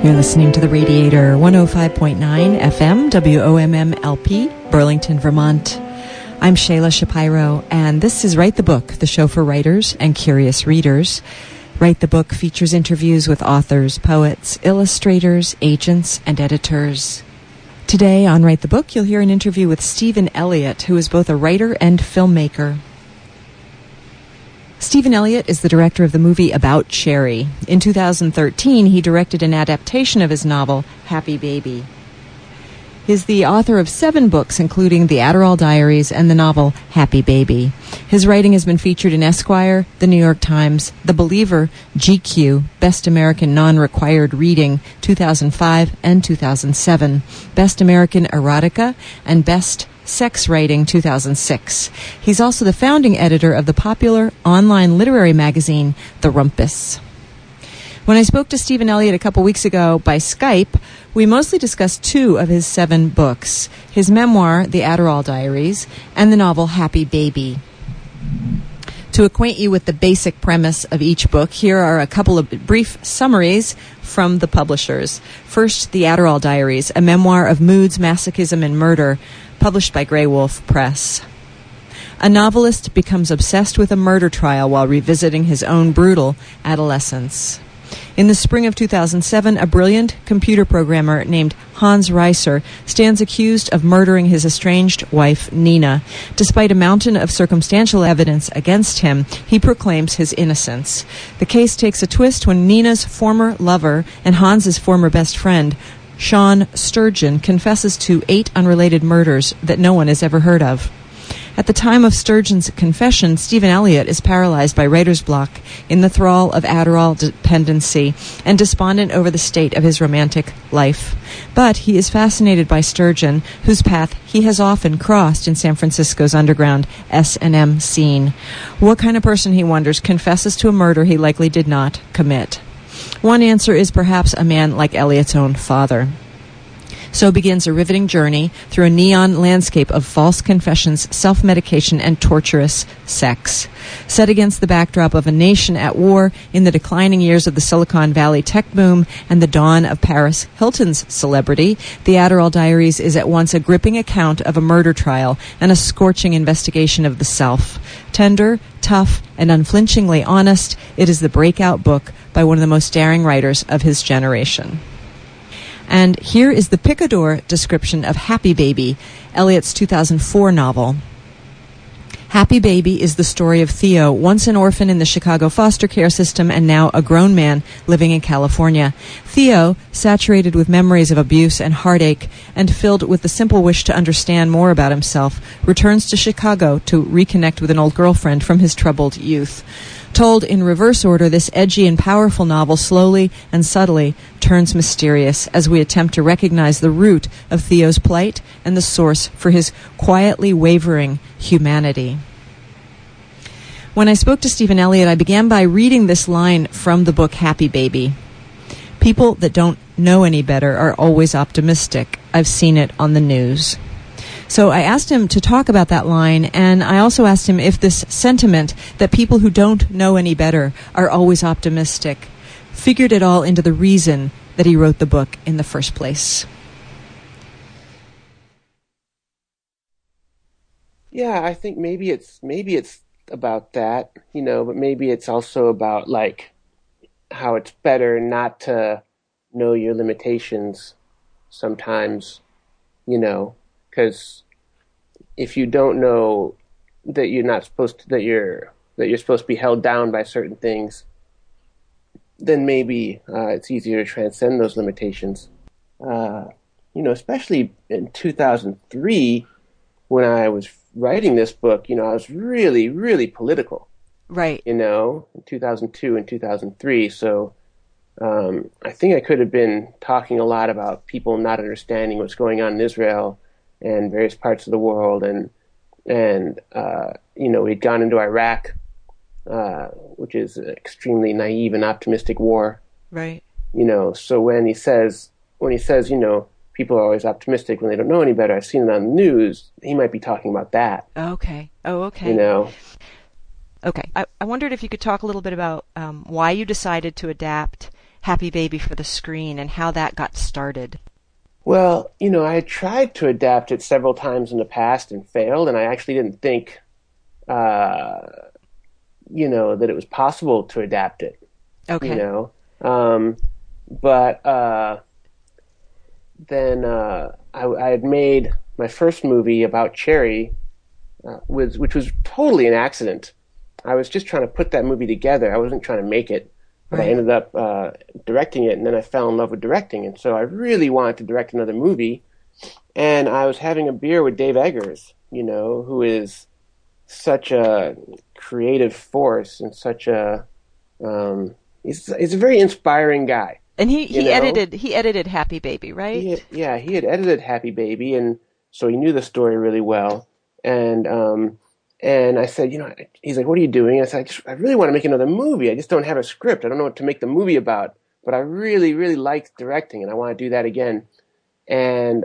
You're listening to The Radiator, 105.9 FM, WOMM-LP, Burlington, Vermont. I'm Shayla Shapiro, and this is Write the Book, the show for writers and curious readers. Write the Book features interviews with authors, poets, illustrators, agents, and editors. Today on Write the Book, you'll hear an interview with Stephen Elliott, who is both a writer and filmmaker. Stephen Elliott is the director of the movie About Cherry. In 2013, he directed an adaptation of his novel, Happy Baby. He's the author of 7 books, including The Adderall Diaries and the novel Happy Baby. His writing has been featured in Esquire, The New York Times, The Believer, GQ, Best American Non-Required Reading, 2005 and 2007, Best American Erotica, and Best Sex Writing, 2006. He's also the founding editor of the popular online literary magazine, The Rumpus. When I spoke to Stephen Elliott a couple weeks ago by Skype, we mostly discussed 2 of his 7 books, his memoir, The Adderall Diaries, and the novel Happy Baby. To acquaint you with the basic premise of each book, here are a couple of brief summaries from the publishers. First, The Adderall Diaries, a memoir of moods, masochism, and murder, published by Grey Wolf Press. A novelist becomes obsessed with a murder trial while revisiting his own brutal adolescence. In the spring of 2007, a brilliant computer programmer named Hans Reiser stands accused of murdering his estranged wife, Nina. Despite a mountain of circumstantial evidence against him, he proclaims his innocence. The case takes a twist when Nina's former lover and Hans's former best friend, Sean Sturgeon, confesses to 8 unrelated murders that no one has ever heard of. At the time of Sturgeon's confession, Stephen Elliott is paralyzed by writer's block, in the thrall of Adderall dependency, and despondent over the state of his romantic life. But he is fascinated by Sturgeon, whose path he has often crossed in San Francisco's underground S&M scene. What kind of person, he wonders, confesses to a murder he likely did not commit? One answer is perhaps a man like Elliott's own father. So begins a riveting journey through a neon landscape of false confessions, self-medication, and torturous sex. Set against the backdrop of a nation at war in the declining years of the Silicon Valley tech boom and the dawn of Paris Hilton's celebrity, The Adderall Diaries is at once a gripping account of a murder trial and a scorching investigation of the self. Tender, tough, and unflinchingly honest, it is the breakout book by one of the most daring writers of his generation. And here is the Picador description of Happy Baby, Elliott's 2004 novel. Happy Baby is the story of Theo, once an orphan in the Chicago foster care system and now a grown man living in California. Theo, saturated with memories of abuse and heartache and filled with the simple wish to understand more about himself, returns to Chicago to reconnect with an old girlfriend from his troubled youth. Told in reverse order, this edgy and powerful novel slowly and subtly turns mysterious as we attempt to recognize the root of Theo's plight and the source for his quietly wavering humanity. When I spoke to Stephen Elliott, I began by reading this line from the book Happy Baby. People that don't know any better are always optimistic. I've seen it on the news. So I asked him to talk about that line, and I also asked him if this sentiment that people who don't know any better are always optimistic figured at all into the reason that he wrote the book in the first place. Yeah, I think maybe it's about that, but maybe it's also about like how it's better not to know your limitations sometimes, because if you don't know that you're not supposed to, that you're supposed to be held down by certain things, then maybe it's easier to transcend those limitations. Especially in 2003, when I was writing this book, I was really, really political. Right. In 2002 and 2003. So I think I could have been talking a lot about people not understanding what's going on in Israel and various parts of the world, and we'd gone into Iraq, which is an extremely naive and optimistic war. Right. So when he says, people are always optimistic when they don't know any better, I've seen it on the news, he might be talking about that. Okay. Oh, okay. Okay. I wondered if you could talk a little bit about why you decided to adapt Happy Baby for the screen and how that got started. Well, I had tried to adapt it several times in the past and failed, and I actually didn't think, that it was possible to adapt it. Okay. But then I had made my first movie about Cherry, which was totally an accident. I was just trying to put that movie together. I wasn't trying to make it, but I ended up directing it, and then I fell in love with directing, and so I really wanted to direct another movie. And I was having a beer with Dave Eggers, who is such a creative force and such a he's a very inspiring guy. And he edited Happy Baby, right? He had edited Happy Baby, and so he knew the story really well. And I said, he's like, "What are you doing?" I said, I really want to make another movie. I just don't have a script. I don't know what to make the movie about, but I really, really like directing, and I want to do that again. And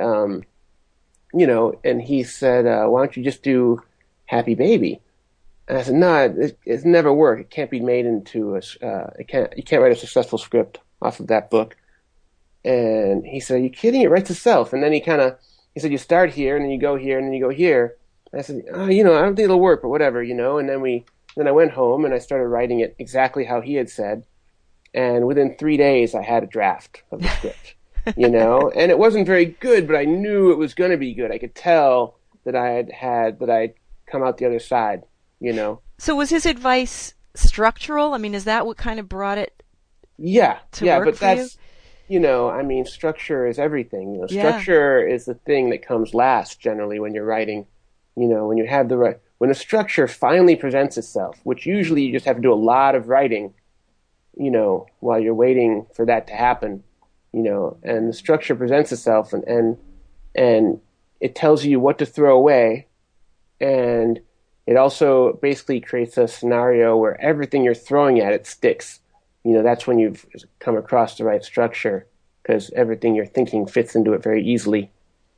and he said, "Why don't you just do Happy Baby?" And I said, "No, it's never work. It can't be made into you can't write a successful script off of that book." And he said, "Are you kidding? It writes itself." And then he said, "You start here, and then you go here, and then you go here." And I said, I don't think it'll work, but whatever, And then I went home and I started writing it exactly how he had said. And within 3 days, I had a draft of the script, And it wasn't very good, but I knew it was going to be good. I could tell that I'd come out the other side, So was his advice structural? I mean, is that what kind of brought it? Yeah, work but for that's, you? Structure is everything. Structure is the thing that comes last generally when you're writing. When you have when a structure finally presents itself, which usually you just have to do a lot of writing, while you're waiting for that to happen, and the structure presents itself and it tells you what to throw away, and it also basically creates a scenario where everything you're throwing at it sticks. That's when you've come across the right structure, because everything you're thinking fits into it very easily.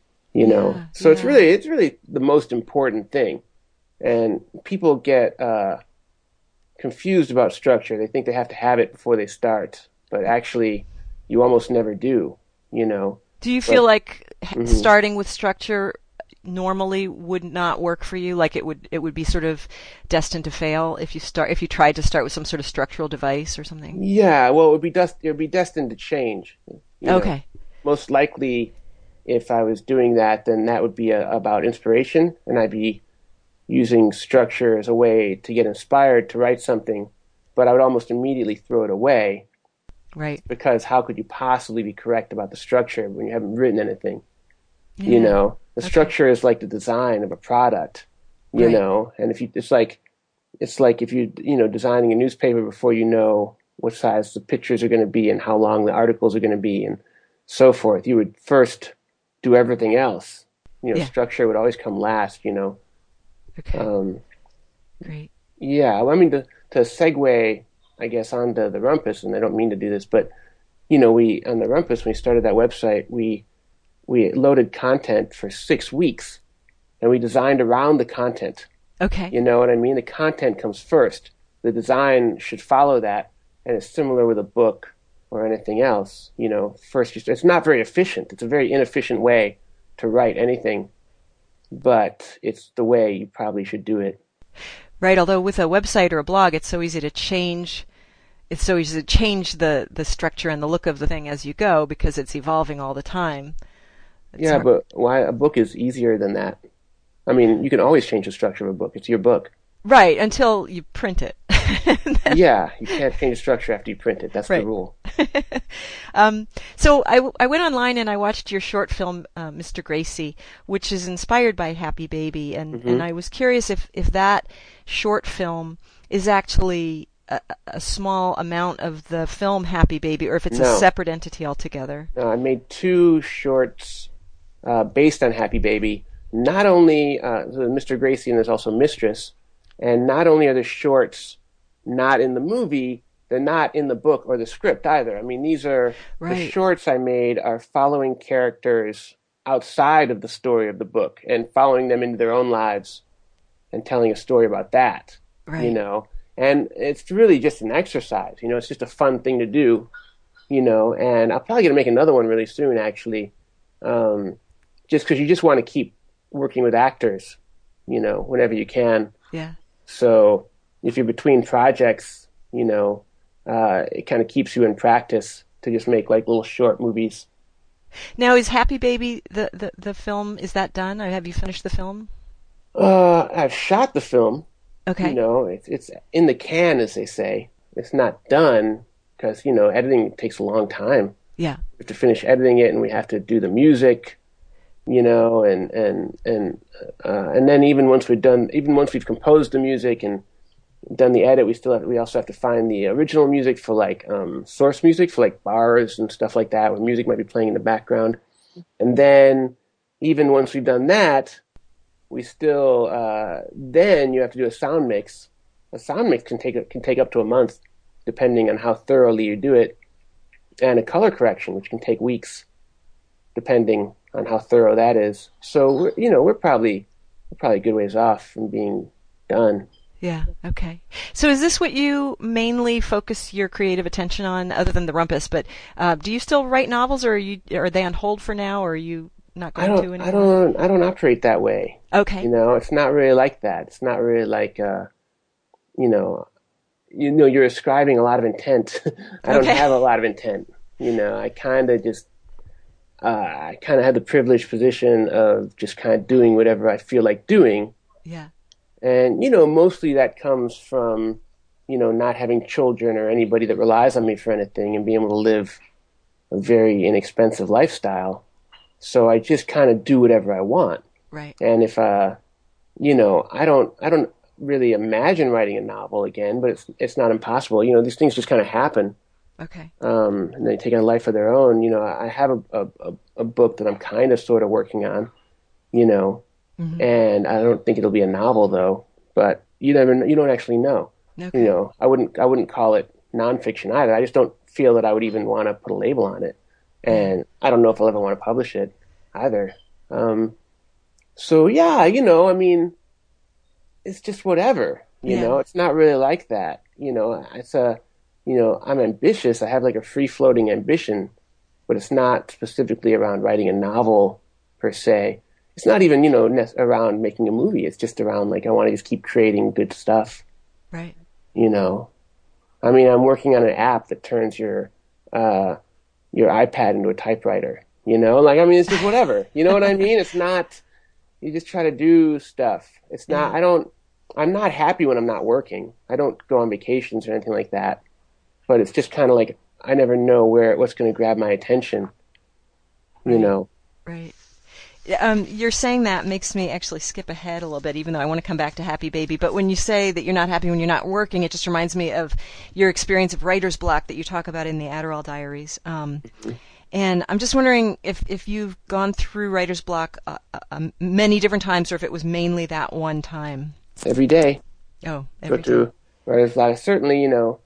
So it's really the most important thing. And people get confused about structure. They think they have to have it before they start, but actually you almost never do, Do you feel like starting with structure normally would not work for you? Like it would be sort of destined to fail if you tried to start with some sort of structural device or something? Yeah, well, it would be destined to change. Okay. Most likely, if I was doing that, then that would be about inspiration, and I'd be using structure as a way to get inspired to write something, but I would almost immediately throw it away. Right. Because how could you possibly be correct about the structure when you haven't written anything? Yeah. The structure is like the design of a product, Right. and it's like if you, designing a newspaper before you know what size the pictures are going to be and how long the articles are going to be and so forth. You would first do everything else. Structure would always come last, Okay. Great. Yeah, well, to segue, I guess, onto the Rumpus, and I don't mean to do this, but, we, on the Rumpus, when we started that website, we loaded content for 6 weeks, and we designed around the content. Okay. You know what I mean? The content comes first. The design should follow that, and it's similar with a book or anything else. First, it's not very efficient. It's a very inefficient way to write anything, but it's the way you probably should do it. Right, although with a website or a blog, it's so easy to change. It's so easy to change the structure and the look of the thing as you go because it's evolving all the time. But why a book is easier than that? I mean, you can always change the structure of a book. It's your book. Right, until you print it. Yeah, you can't change the structure after you print it. That's right. The rule. So I went online and I watched your short film, Mr. Gracie, which is inspired by Happy Baby, and I was curious if that short film is actually a small amount of the film Happy Baby, or if it's a separate entity altogether. No, I made 2 shorts based on Happy Baby. Not only Mr. Gracie, and there's also Mistress, and not only are the shorts not in the movie, they're not in the book or the script either. I mean, these are the shorts I made are following characters outside of the story of the book and following them into their own lives and telling a story about that. Right. And it's really just an exercise. It's just a fun thing to do. and I'm probably going to make another one really soon, actually, just because you just want to keep working with actors, whenever you can. Yeah. So if you're between projects, it kind of keeps you in practice to just make like little short movies. Now, is Happy Baby the film? Is that done? Or have you finished the film? I've shot the film. Okay. It's in the can, as they say. It's not done because editing takes a long time. Yeah. We have to finish editing it, and we have to do the music, and then even once we've composed the music and done the edit, we also have to find the original music for like source music for like bars and stuff like that, where music might be playing in the background. And then even once we've done that, we still then you have to do a sound mix. A sound mix can take up to a month, depending on how thoroughly you do it, and a color correction, which can take weeks, depending on how thorough that is. So we're probably a good ways off from being done. Yeah. Okay. So is this what you mainly focus your creative attention on, other than the Rumpus? But do you still write novels, or are they on hold for now, or are you not going to anymore? I don't operate that way. Okay. It's not really like that. It's not really like you're ascribing a lot of intent. I don't have a lot of intent. I kind of had the privileged position of just kind of doing whatever I feel like doing. Yeah. And, mostly that comes from, not having children or anybody that relies on me for anything, and being able to live a very inexpensive lifestyle. So I just kind of do whatever I want. Right. And if, I don't really imagine writing a novel again, but it's not impossible. These things just kind of happen. Okay. And they take on a life of their own. I have a book that I'm kind of sort of working on, Mm-hmm. and I don't think it'll be a novel though, but you don't actually know. Okay. I wouldn't call it nonfiction either. I just don't feel that I would even want to put a label on it. And I don't know if I'll ever want to publish it either. So yeah, I mean, it's just whatever, it's not really like that. It's I'm ambitious. I have like a free floating ambition, but it's not specifically around writing a novel per se. It's not even, around making a movie. It's just around like, I want to just keep creating good stuff. Right. I mean, I'm working on an app that turns your iPad into a typewriter, it's just whatever, you know what I mean? It's not, you just try to do stuff. It's not, I'm not happy when I'm not working. I don't go on vacations or anything like that, but it's just kind of like, I never know what's going to grab my attention, Right. You're saying that makes me actually skip ahead a little bit, even though I want to come back to Happy Baby. But when you say that you're not happy when you're not working, it just reminds me of your experience of writer's block that you talk about in the Adderall Diaries. And I'm just wondering if you've gone through writer's block many different times, or if it was mainly that one time. Every day. Oh, every day. Go through writer's block. Certainly,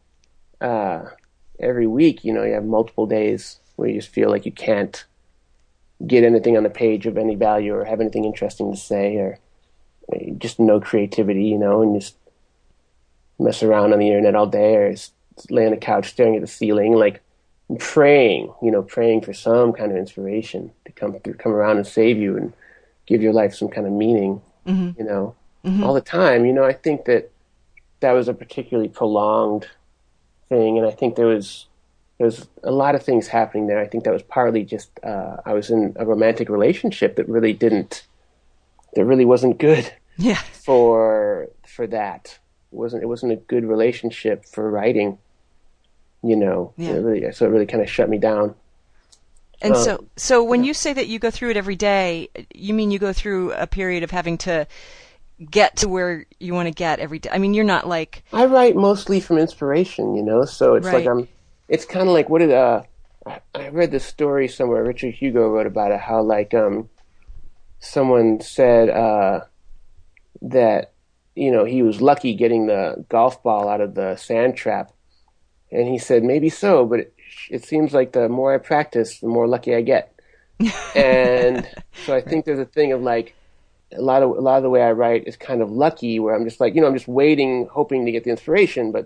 every week, you have multiple days where you just feel like you can't get anything on the page of any value or have anything interesting to say, or just no creativity, and just mess around on the internet all day, or just lay on the couch staring at the ceiling, like praying for some kind of inspiration to come around and save you and give your life some kind of meaning, all the time. I think that was a particularly prolonged thing, and I think there was a lot of things happening there. I think that was partly just I was in a romantic relationship that really wasn't good. Yeah. For that. It wasn't a good relationship for writing. Yeah. It really kind of shut me down. And so when you say that you go through it every day, you mean you go through a period of having to get to where you want to get every day? I mean, you're not like... I write mostly from inspiration, so it's right. like it's kind of like, I read this story somewhere, Richard Hugo wrote about it, how like someone said that, he was lucky getting the golf ball out of the sand trap. And he said, maybe so, but it seems like the more I practice, the more lucky I get. And so I think there's a thing of like, a lot of the way I write is kind of lucky, where I'm just like, I'm just waiting, hoping to get the inspiration, but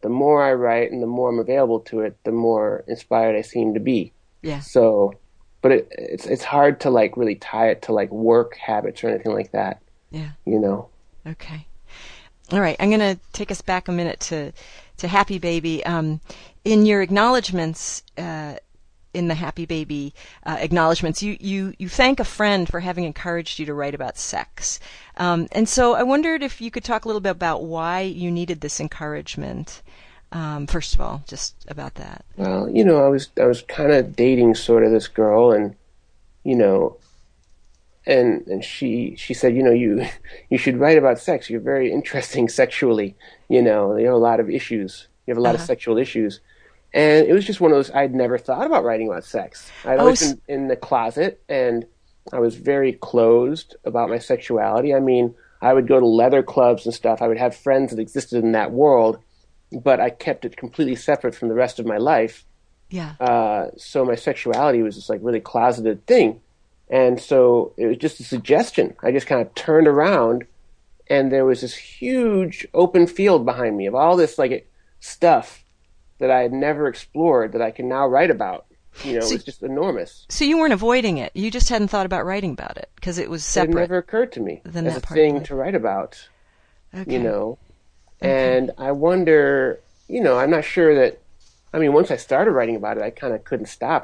the more I write and the more I'm available to it, the more inspired I seem to be. Yeah. So, but it's hard to like really tie it to like work habits or anything like that. Yeah. You know. Okay. All right. I'm going to take us back a minute to Happy Baby. In your acknowledgments, in the Happy Baby acknowledgments, you thank a friend for having encouraged you to write about sex. And so I wondered if you could talk a little bit about why you needed this encouragement. First of all, just about that. Well, you know, I was kind of dating sort of this girl, and you know, and she said, you know, you should write about sex. You're very interesting sexually. You know, you have a lot of issues. You have a lot of sexual issues. And it was just one of those, I'd never thought about writing about sex. I'd always been in the closet, and I was very closed about my sexuality. I mean, I would go to leather clubs and stuff. I would have friends that existed in that world, but I kept it completely separate from the rest of my life. Yeah. So my sexuality was this like really closeted thing. And so it was just a suggestion. I just kind of turned around, and there was this huge open field behind me of all this like stuff that I had never explored that I can now write about. You know, it's just enormous. So you weren't avoiding it. You just hadn't thought about writing about it because it was separate. It never occurred to me as a thing to write about. Okay. You know, and I wonder, you know, I'm not sure that, I mean, once I started writing about it, I kind of couldn't stop.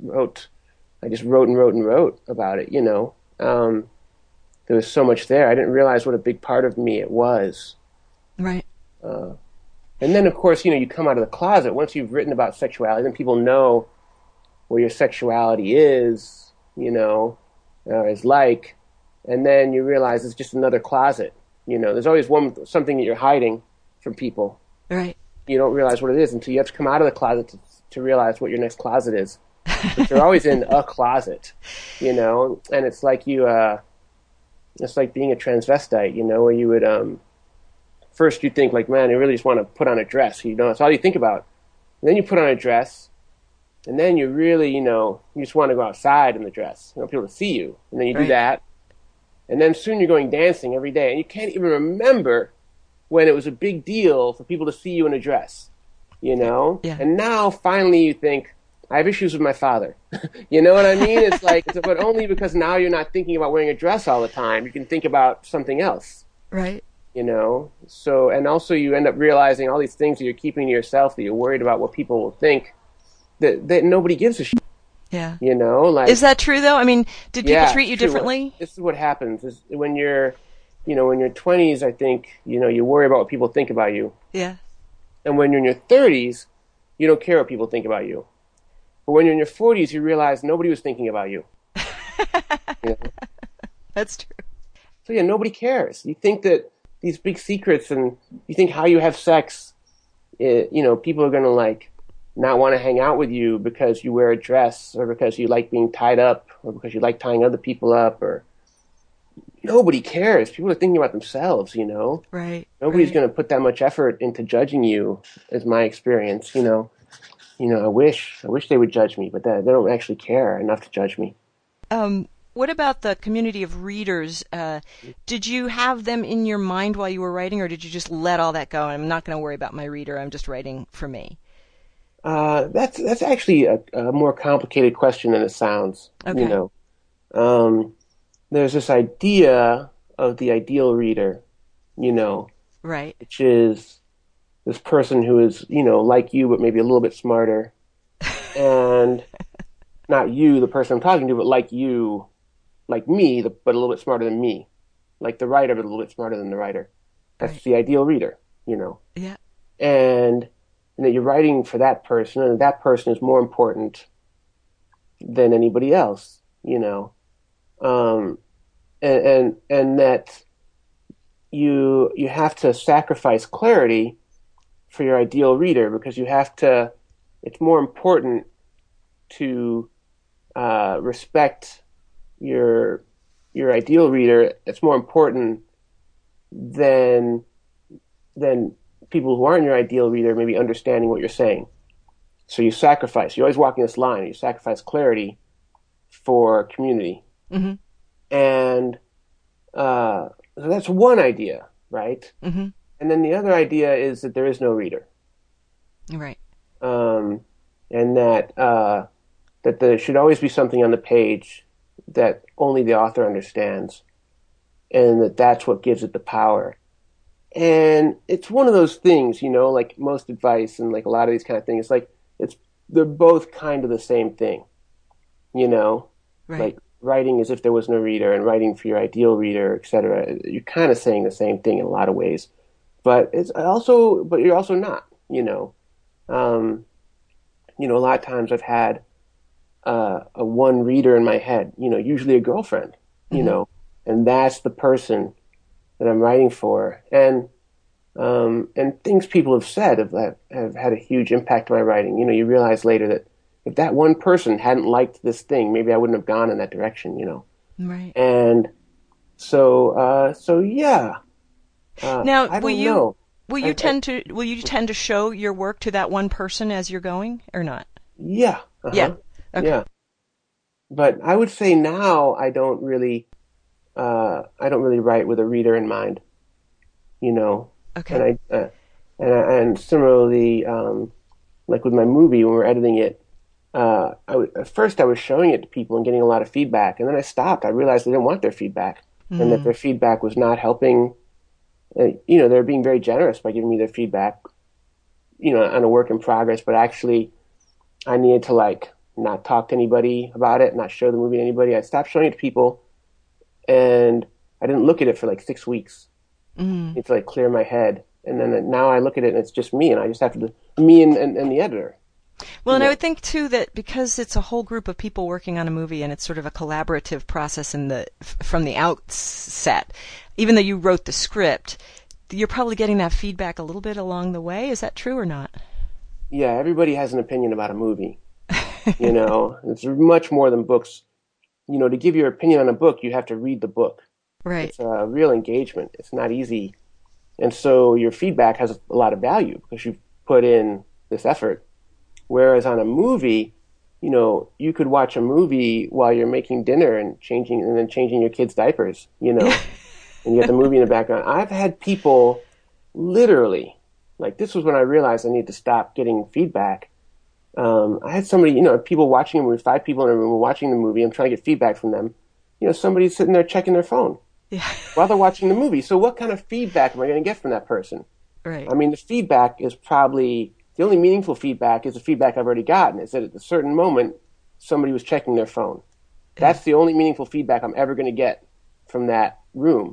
I just wrote and wrote and wrote about it, you know. There was so much there. I didn't realize what a big part of me it was. Right. And then, of course, you know, you come out of the closet. Once you've written about sexuality, then people know what your sexuality is, you know, is like. And then you realize it's just another closet. You know, there's always something that you're hiding from people. Right. You don't realize what it is until you have to come out of the closet to realize what your next closet is. But you're always in a closet, you know, and it's like it's like being a transvestite, you know, where you would, first you think like, man, I really just want to put on a dress, you know, that's all you think about. And then you put on a dress, and then you really, you know, you just want to go outside in the dress, you know, people to see you. And then you do that, and then soon you're going dancing every day, and you can't even remember when it was a big deal for people to see you in a dress, you know? Yeah. And now finally you think, I have issues with my father. You know what I mean? It's like, but only because now you're not thinking about wearing a dress all the time. You can think about something else. Right. You know? So, and also you end up realizing all these things that you're keeping to yourself, that you're worried about what people will think, that nobody gives a shit. Yeah. You know? Like, is that true, though? I mean, did people treat you differently? This is what happens. Is when you're, you know, in your 20s, I think, you know, you worry about what people think about you. Yeah. And when you're in your 30s, you don't care what people think about you. But when you're in your 40s, you realize nobody was thinking about you. You know? That's true. So yeah, nobody cares. You think that these big secrets, and you think how you have sex, you know, people are going to like not want to hang out with you because you wear a dress, or because you like being tied up, or because you like tying other people up, or nobody cares. People are thinking about themselves, you know. Right. Nobody's going to put that much effort into judging you, is my experience, you know. You know, I wish they would judge me, but they don't actually care enough to judge me. What about the community of readers? Did you have them in your mind while you were writing, or did you just let all that go? I'm not going to worry about my reader. I'm just writing for me. That's actually a more complicated question than it sounds. Okay. You know, there's this idea of the ideal reader, you know, right, which is this person who is, you know, like you, but maybe a little bit smarter. And not you, the person I'm talking to, but like you, like me, but a little bit smarter than me. Like the writer, but a little bit smarter than the writer. That's the ideal reader, you know. Yeah. And that you're writing for that person, and that person is more important than anybody else, you know. And that you have to sacrifice clarity for your ideal reader, because you have to, it's more important to respect your ideal reader. It's more important than people who aren't your ideal reader maybe understanding what you're saying. So you sacrifice, you're always walking this line, you sacrifice clarity for community. Mm-hmm. And so that's one idea, right? Mm-hmm. And then the other idea is that there is no reader. Right. And that there should always be something on the page that only the author understands, and that's what gives it the power. And it's one of those things, like most advice and like a lot of these kind of things, like they're both kind of the same thing, Right. like writing as if there was no reader and writing for your ideal reader, etc. You're kind of saying the same thing in a lot of ways, but you're also not, a lot of times I've had a one reader in my head, usually a girlfriend, and that's the person that I'm writing for. And things people have said have had a huge impact on my writing. You realize later that if that one person hadn't liked this thing, maybe I wouldn't have gone in that direction, Right. And so yeah. Now, I don't know. Will you tend to show your work to that one person as you're going, or not? Yeah. Uh-huh. Yeah. Okay. Yeah. But I would say now I don't really write with a reader in mind, Okay. And similarly, like with my movie, when we're editing it, at first I was showing it to people and getting a lot of feedback, and then I stopped. I realized they didn't want their feedback, and that their feedback was not helping. They're being very generous by giving me their feedback, on a work in progress, but actually I needed to like not talk to anybody about it, not show the movie to anybody. I stopped showing it to people, and I didn't look at it for like 6 weeks. I need to like clear my head, and then now I look at it and it's just me, and I just have to me and the editor. Well, and I would think too that because it's a whole group of people working on a movie and it's sort of a collaborative process from the outset, even though you wrote the script, you're probably getting that feedback a little bit along the way. Is that true or not? Yeah, everybody has an opinion about a movie. It's much more than books. To give your opinion on a book, you have to read the book. Right. It's a real engagement. It's not easy. And so your feedback has a lot of value because you've put in this effort. Whereas on a movie, you could watch a movie while you're making dinner and then changing your kids' diapers, and you get the movie in the background. I've had people literally, like this was when I realized I needed to stop getting feedback. I had somebody, people watching a movie, 5 people in a room watching the movie. I'm trying to get feedback from them. Somebody's sitting there checking their phone while they're watching the movie. So what kind of feedback am I going to get from that person? Right. I mean, the feedback is probably, the only meaningful feedback is the feedback I've already gotten. Is that at a certain moment, somebody was checking their phone. That's the only meaningful feedback I'm ever going to get from that room.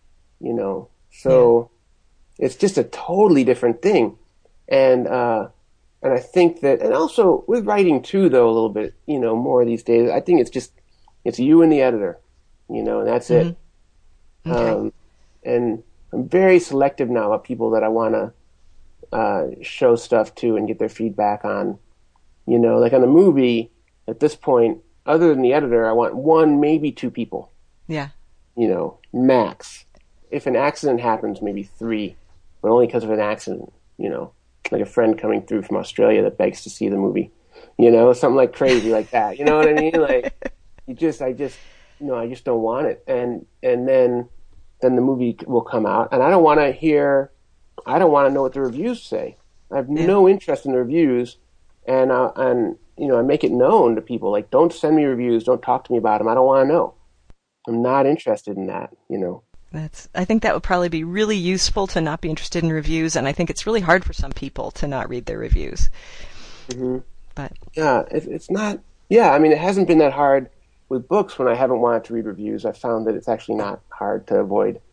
So it's just a totally different thing. And I think that, and also with writing too, though, a little bit, more these days, I think it's you and the editor, and that's it. Okay. And I'm very selective now about people that I want to show stuff to and get their feedback on. Like on a movie, at this point, other than the editor, I want 1, maybe 2 people. Yeah. Max. If an accident happens, maybe 3, but only because of an accident, like a friend coming through from Australia that begs to see the movie, something like crazy like that. You know what I mean? Like, I just don't want it. And then the movie will come out, and I don't want to know what the reviews say. I have no interest in the reviews, and I make it known to people, like, don't send me reviews, don't talk to me about them. I don't want to know. I'm not interested in that. I think that would probably be really useful to not be interested in reviews, and I think it's really hard for some people to not read their reviews. Mm-hmm. But yeah, it's not. Yeah, I mean, it hasn't been that hard with books when I haven't wanted to read reviews. I found that it's actually not hard to avoid.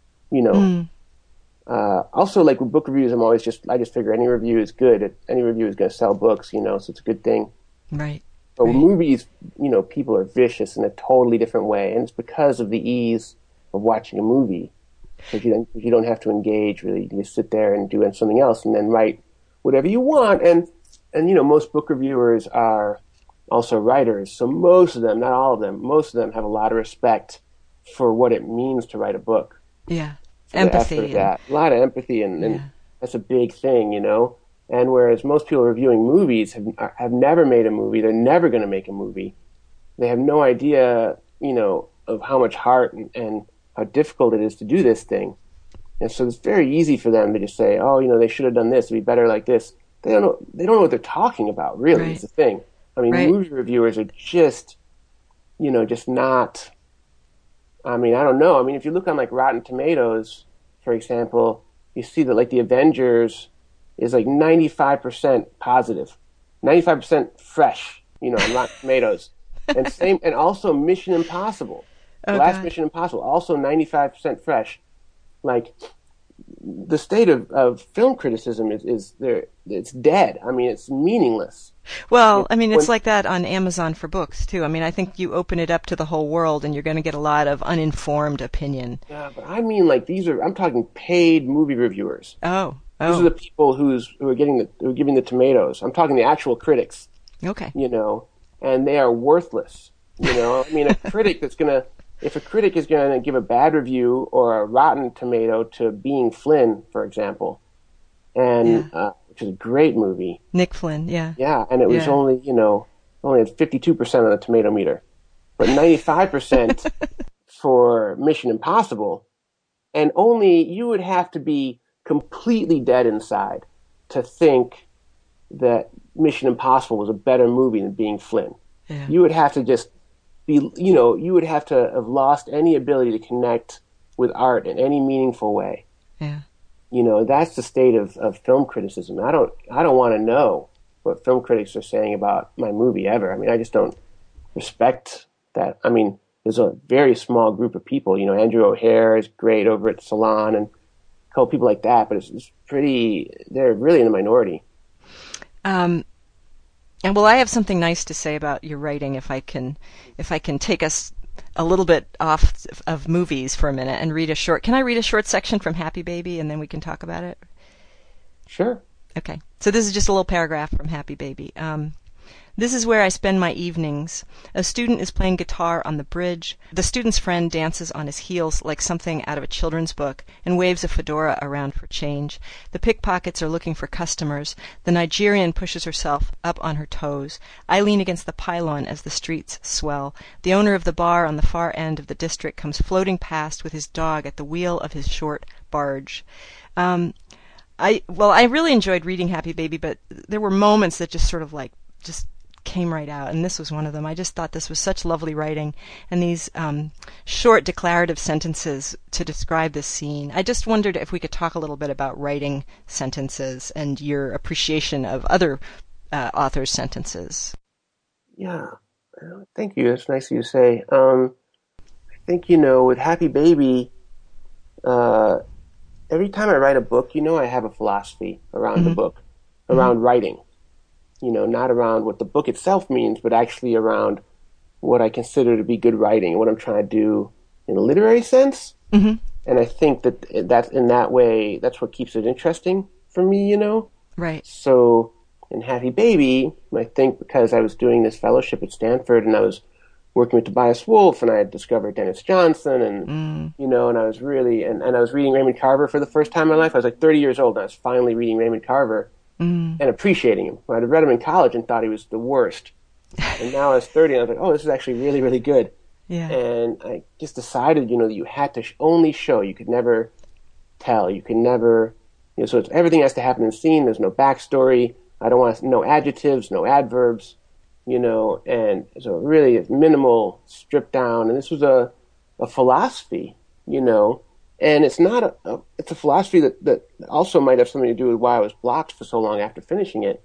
Also, like with book reviews, I just figure any review is good. Any review is going to sell books, so it's a good thing. Right. But with movies, people are vicious in a totally different way, and it's because of the ease of watching a movie, because you don't have to engage really. You just sit there and do something else, and then write whatever you want. And most book reviewers are also writers, so most of them, not all of them, most of them have a lot of respect for what it means to write a book. Yeah, empathy. A lot of empathy, and that's a big thing, And whereas most people reviewing movies have never made a movie, they're never going to make a movie. They have no idea, of how much heart and how difficult it is to do this thing. And so it's very easy for them to just say, oh, they should have done this, it'd be better like this. they don't know what they're talking about, really, Right. is the thing. I mean, Right. movie reviewers are just, just not, I mean, I don't know. I mean, if you look on like Rotten Tomatoes, for example, you see that like the Avengers is like 95% positive, 95% fresh, on Rotten Tomatoes. And also Mission Impossible. The Oh last God. Mission Impossible, also 95% fresh. Like, the state of film criticism is there. It's dead. I mean, it's meaningless. Well, I mean, it's When like that on Amazon for books too. I mean, I think you open it up to the whole world, and you're going to get a lot of uninformed opinion. Yeah, but I mean, like I'm talking paid movie reviewers. Oh, These are oh, the people who are giving the tomatoes. I'm talking the actual critics, okay. and they are worthless. I mean, if a critic is gonna give a bad review or a rotten tomato to Being Flynn, for example, Yeah. and which is a great movie, Nick Flynn. Yeah. yeah, and it was Yeah. only had 52% on the tomato meter, but 95% for Mission Impossible, and only you would have to be completely dead inside to think that Mission Impossible was a better movie than Being Flynn. Yeah. You would have to just be, you would have to have lost any ability to connect with art in any meaningful way. Yeah. That's the state of film criticism. I don't want to know what film critics are saying about my movie ever. I mean, I just don't respect that. I mean, there's a very small group of people. Andrew O'Hare is great over at Salon and a couple people like that, but it's pretty, they're really in the minority. And well, I have something nice to say about your writing, if I can take us a little bit off of movies for a minute and read a short. Can I read a short section from Happy Baby, and then we can talk about it? Sure. Okay. So this is just a little paragraph from Happy Baby. This is where I spend my evenings. A student is playing guitar on the bridge. The student's friend dances on his heels like something out of a children's book and waves a fedora around for change. The pickpockets are looking for customers. The Nigerian pushes herself up on her toes. I lean against the pylon as the streets swell. The owner of the bar on the far end of the district comes floating past with his dog at the wheel of his short barge. I really enjoyed reading Happy Baby, but there were moments that just sort of like just came right out, and this was one of them. I just thought this was such lovely writing, and these short declarative sentences to describe this scene. I just wondered if we could talk a little bit about writing sentences and your appreciation of other authors' sentences. Yeah. Thank you. That's nice of you to say. I think, with Happy Baby, every time I write a book, I have a philosophy around the book, around writing. Not around what the book itself means, but actually around what I consider to be good writing, what I'm trying to do in a literary sense. Mm-hmm. And I think that's in that way, that's what keeps it interesting for me, Right. So in Happy Baby, I think because I was doing this fellowship at Stanford and I was working with Tobias Wolff and I had discovered Dennis Johnson and, and I was really, and I was reading Raymond Carver for the first time in my life. I was like 30 years old and I was finally reading Raymond Carver. And appreciating him. I'd read him in college and thought he was the worst. And now I was 30 and I was like, oh, this is actually really, really good. Yeah. And I just decided, that you had to only show. You could never tell. You could never, so everything has to happen in scene. There's no backstory. I don't want no adjectives, no adverbs, and so really it's minimal, stripped down. And this was a philosophy, and it's not it's a philosophy that also might have something to do with why I was blocked for so long after finishing it,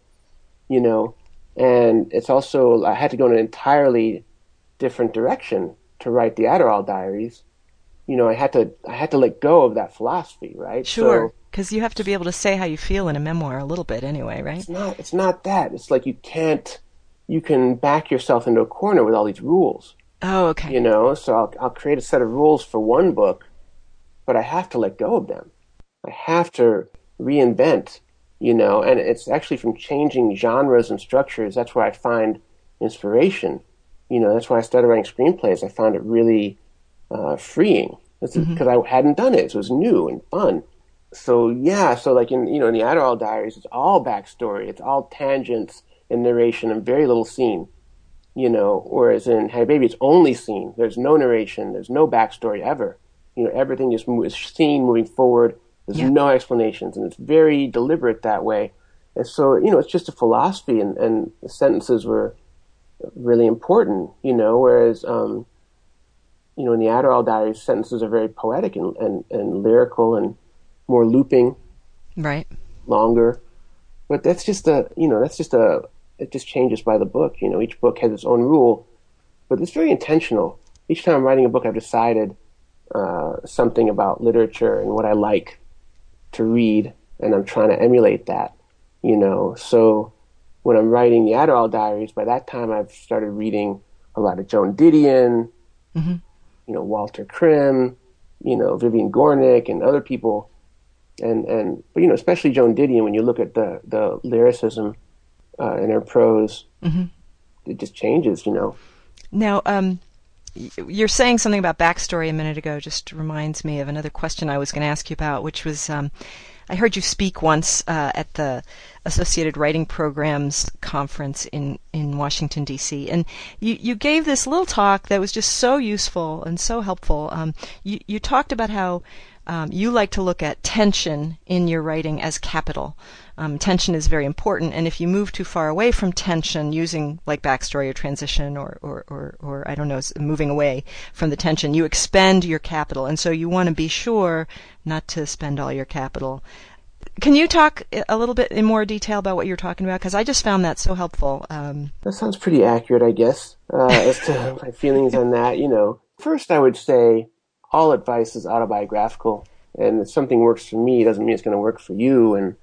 and it's also, I had to go in an entirely different direction to write the Adderall Diaries. I had to let go of that philosophy, right? Sure, because you have to be able to say how you feel in a memoir a little bit anyway, right? It's not that. It's like you can back yourself into a corner with all these rules. Oh, okay. So I'll create a set of rules for one book, but I have to let go of them. I have to reinvent, and it's actually from changing genres and structures. That's where I find inspiration. That's why I started writing screenplays. I found it really freeing because I hadn't done it. So it was new and fun. So yeah, so like in the Adderall Diaries, it's all backstory. It's all tangents and narration and very little scene. Whereas in Happy Baby, it's only scene. There's no narration. There's no backstory ever. Everything is scene moving forward. There's no explanations, and it's very deliberate that way. And so, it's just a philosophy, and the sentences were really important, whereas, in the Adderall Diaries, sentences are very poetic and lyrical and more looping. Right. Longer. But it just changes by the book. Each book has its own rule, but it's very intentional. Each time I'm writing a book, I've decided something about literature and what I like to read, and I'm trying to emulate that, So when I'm writing the Adderall Diaries, by that time I've started reading a lot of Joan Didion, mm-hmm. Walter Krim, Vivian Gornick and other people. But especially Joan Didion, when you look at the lyricism in her prose, mm-hmm. it just changes, Now, you're saying something about backstory a minute ago. Just reminds me of another question I was going to ask you about, which was, I heard you speak once at the Associated Writing Programs conference in Washington, D.C., and you gave this little talk that was just so useful and so helpful. You talked about how you like to look at tension in your writing as capital. Tension is very important, and if you move too far away from tension, using like backstory or transition or I don't know, moving away from the tension, you expend your capital, and so you want to be sure not to spend all your capital. Can you talk a little bit in more detail about what you're talking about? Because I just found that so helpful. That sounds pretty accurate, I guess, as to my feelings on that. First I would say all advice is autobiographical, and if something works for me, it doesn't mean it's going to work for you. And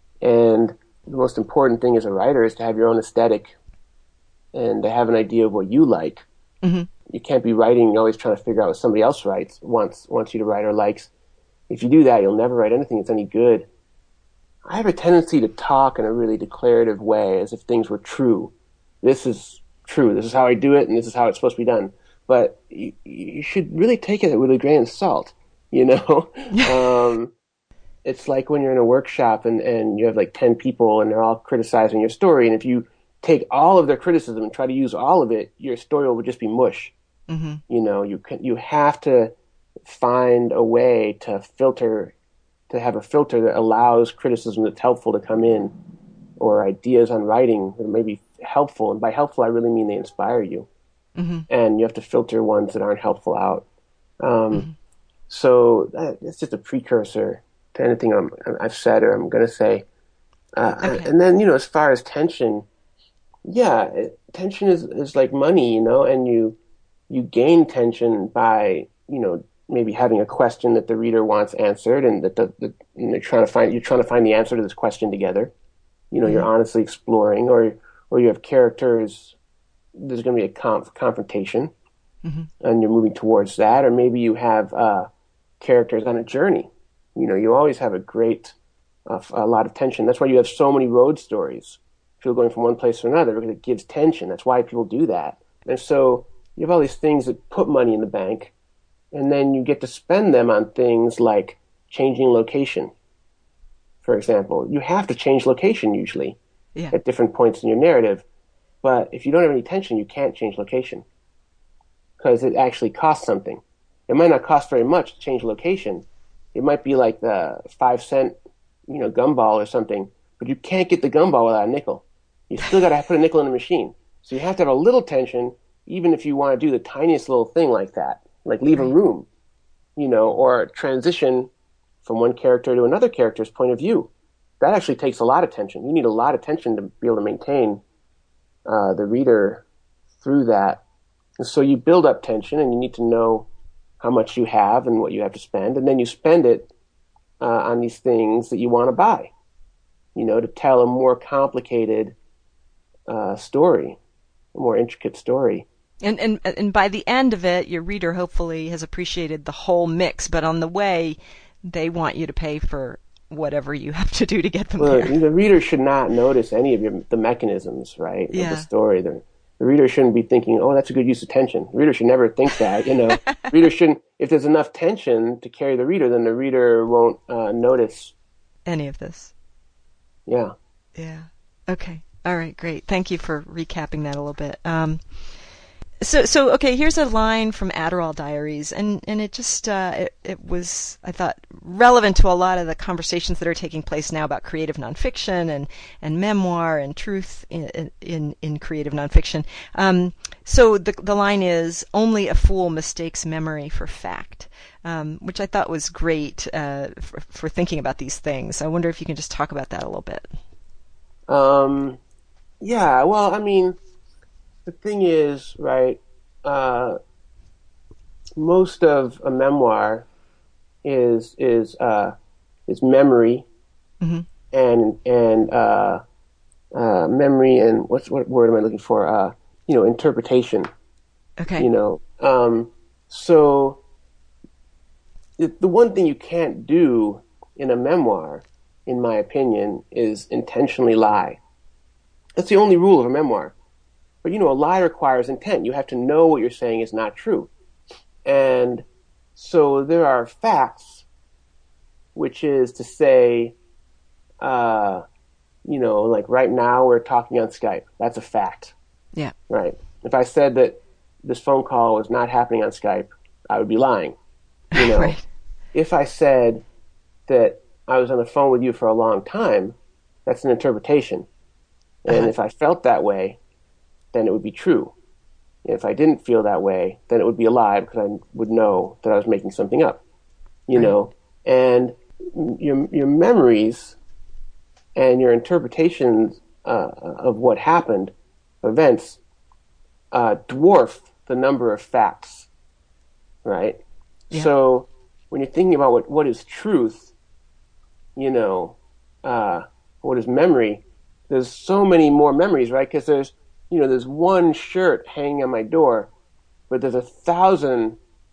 the most important thing as a writer is to have your own aesthetic and to have an idea of what you like. Mm-hmm. You can't be writing and always trying to figure out what somebody else wants you to write or likes. If you do that, you'll never write anything that's any good. I have a tendency to talk in a really declarative way, as if things were true. This is true. This is how I do it, and this is how it's supposed to be done. But you should really take it with a grain of salt, It's like when you're in a workshop and you have like 10 people and they're all criticizing your story, and if you take all of their criticism and try to use all of it, your story will just be mush. Mm-hmm. You have to find a way to have a filter that allows criticism that's helpful to come in, or ideas on writing that may be helpful. And by helpful, I really mean they inspire you. Mm-hmm. And you have to filter ones that aren't helpful out. Mm-hmm. So it's just a precursor to anything I've said or I'm going to say. Okay. And then, as far as tension, tension is like money, and you gain tension by, maybe having a question that the reader wants answered, and that you're trying to find the answer to this question together. Mm-hmm. You're honestly exploring, or you have characters. There's going to be a confrontation, mm-hmm. and you're moving towards that, or maybe you have characters on a journey. You always have a lot of tension. That's why you have so many road stories. People going from one place to another, because it gives tension. That's why people do that. And so you have all these things that put money in the bank, and then you get to spend them on things like changing location. For example, you have to change location usually at different points in your narrative. But if you don't have any tension, you can't change location, because it actually costs something. It might not cost very much to change location. It might be like the 5-cent, gumball or something, but you can't get the gumball without a nickel. You still got to put a nickel in the machine. So you have to have a little tension, even if you want to do the tiniest little thing like that, like leave a room, or transition from one character to another character's point of view. That actually takes a lot of tension. You need a lot of tension to be able to maintain the reader through that. And so you build up tension, and you need to know how much you have and what you have to spend, and then you spend it on these things that you want to buy, to tell a more complicated story, a more intricate story. And by the end of it, your reader hopefully has appreciated the whole mix, but on the way, they want you to pay for whatever you have to do to get them there. The reader should not notice any of the mechanisms, right, of the story. The reader shouldn't be thinking, oh, that's a good use of tension. The reader should never think that, Reader shouldn't, if there's enough tension to carry the reader, then the reader won't notice any of this. Yeah. Yeah. Okay. All right, great. Thank you for recapping that a little bit. So okay, here's a line from Adderall Diaries, and it just it was, I thought, relevant to a lot of the conversations that are taking place now about creative nonfiction and memoir and truth in creative nonfiction. So the line is, "Only a fool mistakes memory for fact," which I thought was great for thinking about these things. I wonder if you can just talk about that a little bit. Yeah. Well, I mean, the thing is, right, most of a memoir is memory, Mm-hmm. and memory, and what word am I looking for? Interpretation. Okay. So the one thing you can't do in a memoir, in my opinion, is intentionally lie. That's the only rule of a memoir. But, a lie requires intent. You have to know what you're saying is not true. And so there are facts, which is to say, like right now we're talking on Skype. That's a fact. Yeah. Right. If I said that this phone call was not happening on Skype, I would be lying. Right. If I said that I was on the phone with you for a long time, that's an interpretation. And if I felt that way, then it would be true. If I didn't feel that way, then it would be a lie, because I would know that I was making something up. And your memories and your interpretations of what happened, events, dwarf the number of facts, right? Yeah. So when you're thinking about what is truth, what is memory, there's so many more memories, right? Because there's one shirt hanging on my door, but there's 1,000,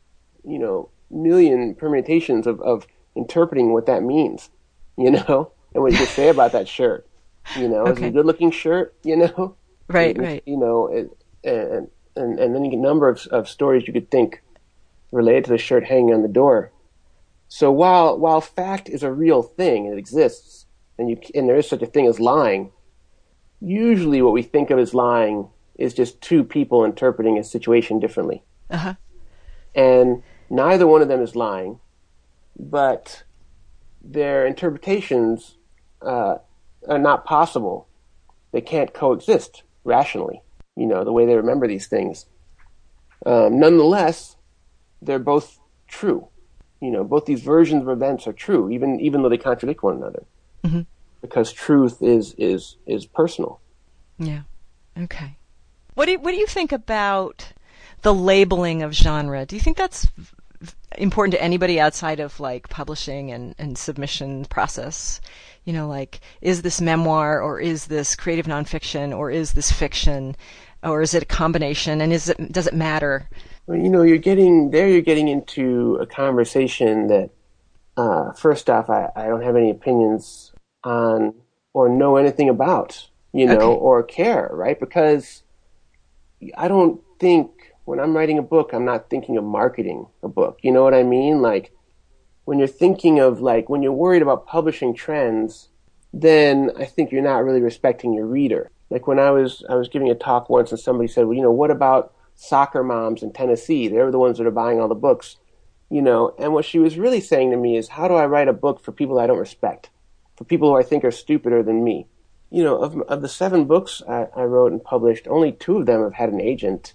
million permutations of interpreting what that means, and what you can say about that shirt. Is it a good-looking shirt, Right, right. And then you get a number of stories you could think related to the shirt hanging on the door. So while fact is a real thing, it exists, and there is such a thing as lying, usually what we think of as lying is just two people interpreting a situation differently. Uh-huh. And neither one of them is lying, but their interpretations are not possible. They can't coexist rationally, the way they remember these things. Nonetheless, they're both true. Both these versions of events are true, even though they contradict one another. Mm-hmm. Because truth is personal. Yeah. Okay. What do you think about the labeling of genre? Do you think that's important to anybody outside of like publishing and submission process? Like, is this memoir, or is this creative nonfiction, or is this fiction, or is it a combination? And does it matter? Well, you're getting into a conversation that, first off, I don't have any opinions on or know anything about, or care, right? Because I don't think, when I'm writing a book, I'm not thinking of marketing a book. You know what I mean? Like, when you're thinking of, when you're worried about publishing trends, then I think you're not really respecting your reader. Like, when I was giving a talk once, and somebody said, well, what about soccer moms in Tennessee? They're the ones that are buying all the books, and what she was really saying to me is, how do I write a book for people I don't respect, for people who I think are stupider than me? Of the 7 books I wrote and published, only 2 of them have had an agent.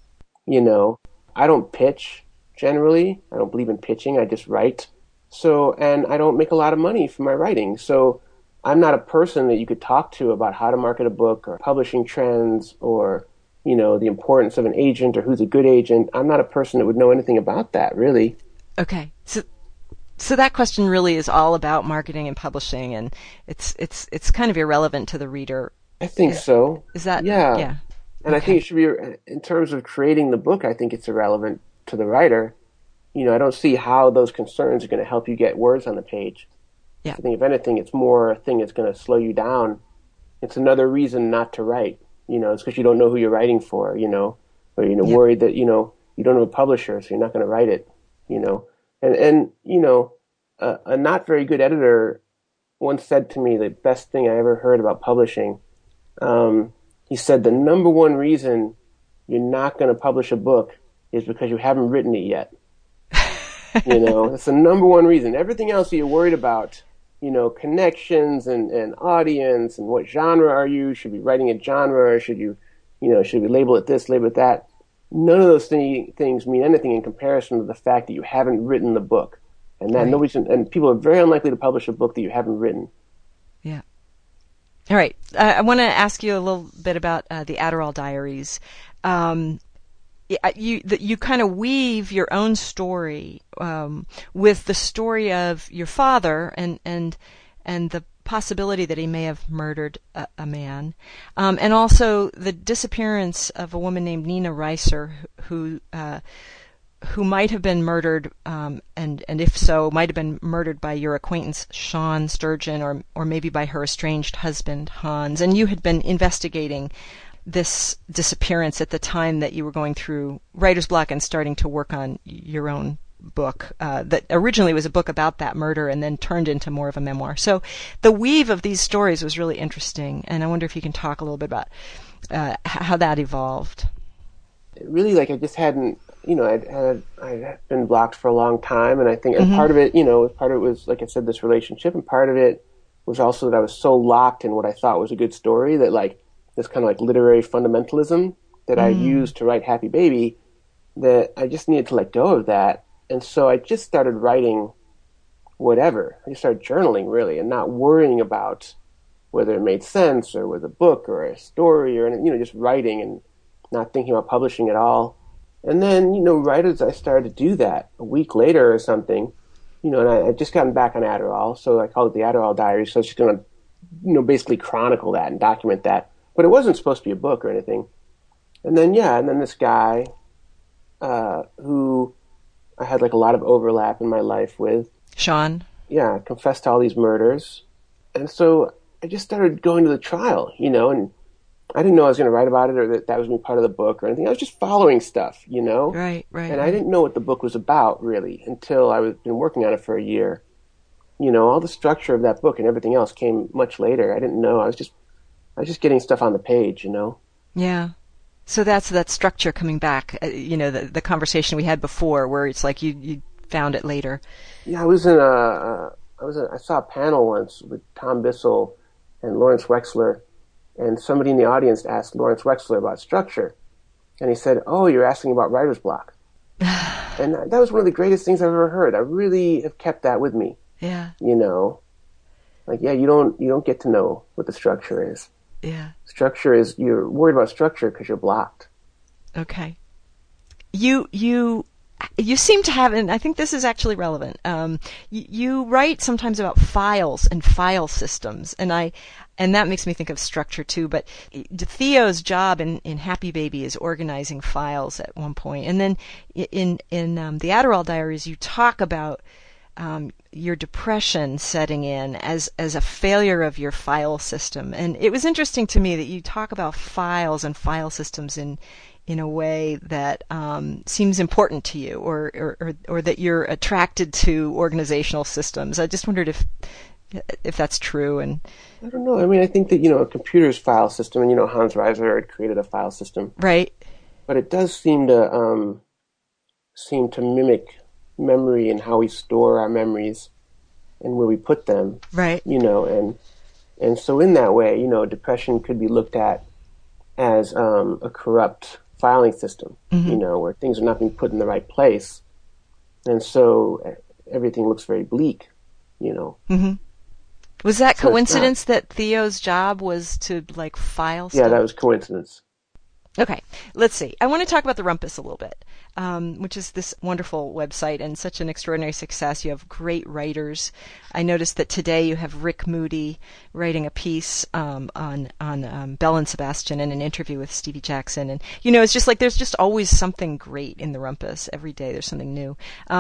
I don't pitch generally. I don't believe in pitching. I just write. So, and I don't make a lot of money from my writing. So I'm not a person that you could talk to about how to market a book or publishing trends or, the importance of an agent or who's a good agent. I'm not a person that would know anything about that, really. Okay. So that question really is all about marketing and publishing, and it's kind of irrelevant to the reader. I think so. Is that? Yeah. Yeah. And I think it should be, in terms of creating the book, I think it's irrelevant to the writer. I don't see how those concerns are going to help you get words on the page. Yeah. I think if anything, it's more a thing that's going to slow you down. It's another reason not to write. It's because you don't know who you're writing for, or, worried that, you don't have a publisher, so you're not going to write it, And a not very good editor once said to me the best thing I ever heard about publishing. He said the number one reason you're not going to publish a book is because you haven't written it yet. You know, that's the number one reason. Everything else that you're worried about, you know, connections and audience and what genre are you? Should we be writing a genre? Or should you know, should we label it this, label it that? None of those things mean anything in comparison to the fact that you haven't written the book. And that and people are very unlikely to publish a book that you haven't written. Yeah. All right. I want to ask you a little bit about the Adderall Diaries. You kind of weave your own story with the story of your father and the possibility that he may have murdered a man, and also the disappearance of a woman named Nina Reiser who might have been murdered, and if so, might have been murdered by your acquaintance Sean Sturgeon, or maybe by her estranged husband Hans. And you had been investigating this disappearance at the time that you were going through writer's block and starting to work on your own book that originally was a book about that murder and then turned into more of a memoir. So the weave of these stories was really interesting, and I wonder if you can talk a little bit about how that evolved. Really, like, I just hadn't, you know, I'd been blocked for a long time, and I think, and part of it, you know, part of it was, like I said, this relationship, and part of it was also that I was so locked in what I thought was a good story that, like, this kind of like literary fundamentalism that I used to write Happy Baby, that I just needed to let go of that. And so I just started writing whatever. I just started journaling, really, and not worrying about whether it made sense or was a book or a story or anything, you know, just writing and not thinking about publishing at all. And then, you know, right as I started to do that, a week later or something, you know, and I had just gotten back on Adderall, so I called it the Adderall Diaries, so I was just going to, you know, basically chronicle that and document that. But it wasn't supposed to be a book or anything. And then, and then this guy who I had like a lot of overlap in my life with. Sean? Yeah, confessed to all these murders. And so I just started going to the trial, you know, and I didn't know I was going to write about it or that was going to be part of the book or anything. I was just following stuff, you know? Right. And I didn't know what the book was about, really, until I was been working on it for a year. You know, all the structure of that book and everything else came much later. I didn't know. I was just getting stuff on the page, you know? Yeah. So that's that structure coming back, you know, the conversation we had before where it's like you found it later. Yeah, I saw a panel once with Tom Bissell and Lawrence Wexler, and somebody in the audience asked Lawrence Wexler about structure. And he said, "Oh, you're asking about writer's block." And that was one of the greatest things I've ever heard. I really have kept that with me. Yeah. You know? Like, yeah, you don't get to know what the structure is. Yeah. Structure is, you're worried about structure because you're blocked. Okay. You seem to have, and I think this is actually relevant. You write sometimes about files and file systems, and that makes me think of structure too. But Theo's job in Happy Baby is organizing files at one point, and then in the Adderall Diaries, you talk about your depression setting in as a failure of your file system. And it was interesting to me that you talk about files and file systems in a way that seems important to you, or that you're attracted to organizational systems. I just wondered if that's true. And I don't know. I mean, I think that, you know, a computer's file system, and, you know, Hans Reiser had created a file system. Right. But it does seem to mimic memory and how we store our memories and where we put them. Right. You know, and so in that way, you know, depression could be looked at as a corrupt filing system, you know, where things are not being put in the right place. And so everything looks very bleak, you know. Mm-hmm. Was that coincidence that Theo's job was to, like, file stuff? Yeah, that was coincidence. Okay, let's see. I want to talk about the Rumpus a little bit, which is this wonderful website and such an extraordinary success. You have great writers. I noticed that today you have Rick Moody writing a piece on Belle and Sebastian and an interview with Stevie Jackson. And, you know, it's just like there's just always something great in the Rumpus. Every day there's something new.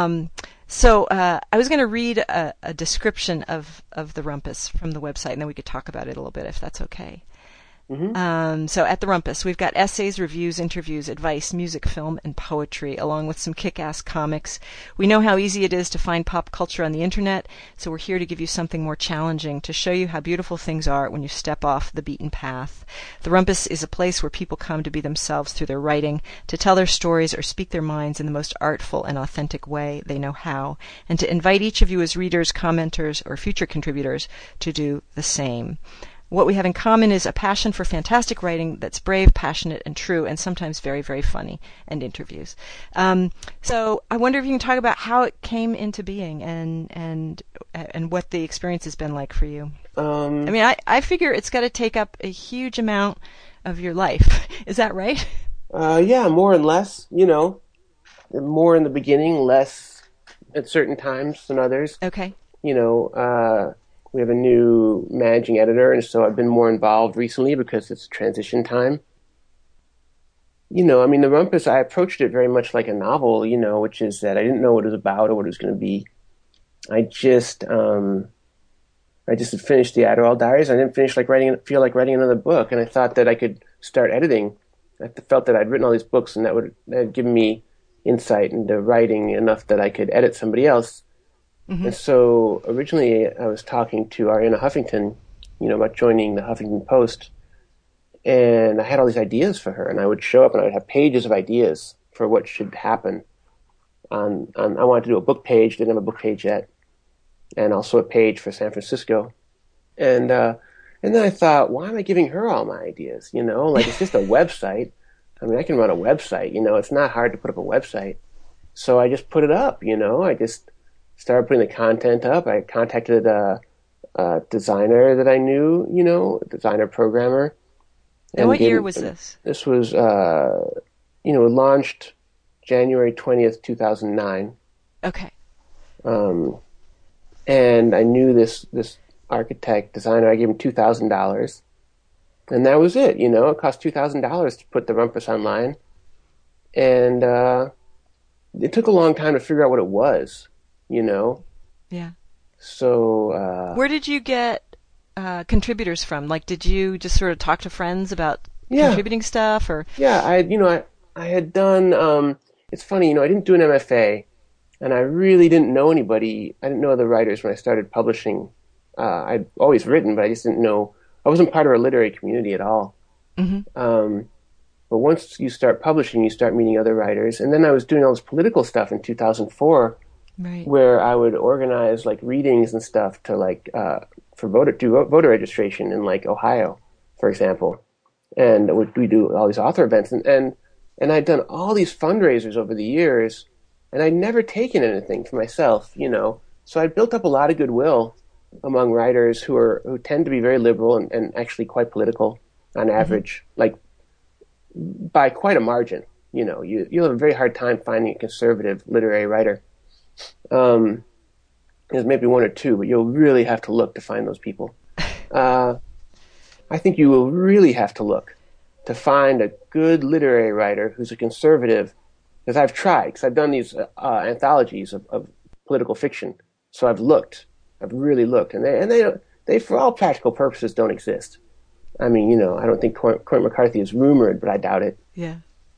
So I was going to read a description of the Rumpus from the website, and then we could talk about it a little bit if that's okay. So at the Rumpus, we've got essays, reviews, interviews, advice, music, film, and poetry, along with some kick-ass comics. We know how easy it is to find pop culture on the internet, so we're here to give you something more challenging, to show you how beautiful things are when you step off the beaten path. The Rumpus is a place where people come to be themselves through their writing, to tell their stories or speak their minds in the most artful and authentic way they know how, and to invite each of you as readers, commenters, or future contributors to do the same. What we have in common is a passion for fantastic writing that's brave, passionate, and true, and sometimes very, very funny, and interviews. So I wonder if you can talk about how it came into being and what the experience has been like for you. I mean, I figure it's got to take up a huge amount of your life. Is that right? Yeah, more and less, more in the beginning, less at certain times than others. Okay. We have a new managing editor, and so I've been more involved recently because it's transition time. I mean, The Rumpus, I approached it very much like a novel, which is that I didn't know what it was about or what it was going to be. I just had finished the Adderall Diaries. I didn't feel like writing another book, and I thought that I could start editing. I felt that I'd written all these books, and that had given me insight into writing enough that I could edit somebody else. Mm-hmm. And so originally I was talking to Arianna Huffington, about joining the Huffington Post, and I had all these ideas for her, and I would show up and I would have pages of ideas for what should happen. I wanted to do a book page, didn't have a book page yet, and also a page for San Francisco. And then I thought, why am I giving her all my ideas? It's just a website. I mean, I can run a website, it's not hard to put up a website. So I just put it up, I just started putting the content up. I contacted a designer that I knew, a designer programmer. And what year was this? This was, launched January 20th, 2009. Okay. And I knew this architect, designer. I gave him $2,000. And that was it, It cost $2,000 to put the Rumpus online. And it took a long time to figure out what it was. Yeah. So, where did you get contributors from? Like, did you just sort of talk to friends about contributing stuff, or? Yeah, I had done. It's funny, I didn't do an MFA, and I really didn't know anybody. I didn't know other writers when I started publishing. I'd always written, but I just didn't know. I wasn't part of a literary community at all. Mm-hmm. But once you start publishing, you start meeting other writers, and then I was doing all this political stuff in 2004. Right. Where I would organize readings and stuff to for voter registration in Ohio, for example, and we do all these author events and I'd done all these fundraisers over the years, and I'd never taken anything for myself, So I built up a lot of goodwill among writers who tend to be very liberal and actually quite political on average, by quite a margin. You'll have a very hard time finding a conservative literary writer. There's maybe one or two, but you'll really have to look to find those people. I think you will really have to look to find a good literary writer who's a conservative, because I've tried, because I've done these anthologies of political fiction. So I've really looked, and they for all practical purposes don't exist. I mean, I don't think Cormac McCarthy is rumored, but I doubt it. Yeah.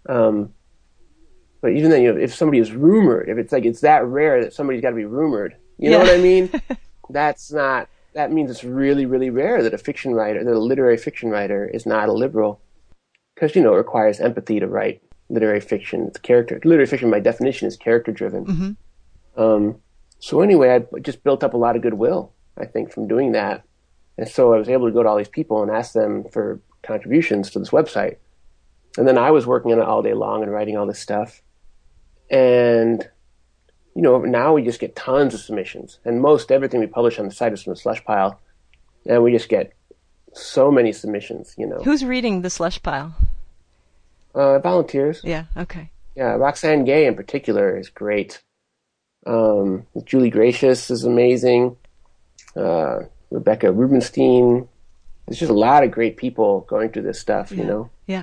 But even then, if somebody is rumored, if it's that rare that somebody's got to be rumored, you know what I mean? That means it's really, really rare that a literary fiction writer is not a liberal. Because, it requires empathy to write literary fiction. Literary fiction, by definition, is character driven. Mm-hmm. So anyway, I just built up a lot of goodwill, I think, from doing that. And so I was able to go to all these people and ask them for contributions to this website. And then I was working on it all day long and writing all this stuff. And, now we just get tons of submissions. And most everything we publish on the site is from the slush pile. And we just get so many submissions, Who's reading the slush pile? Volunteers. Yeah, okay. Yeah, Roxane Gay in particular is great. Julie Gracious is amazing. Rebecca Rubenstein. There's just a lot of great people going through this stuff, Yeah.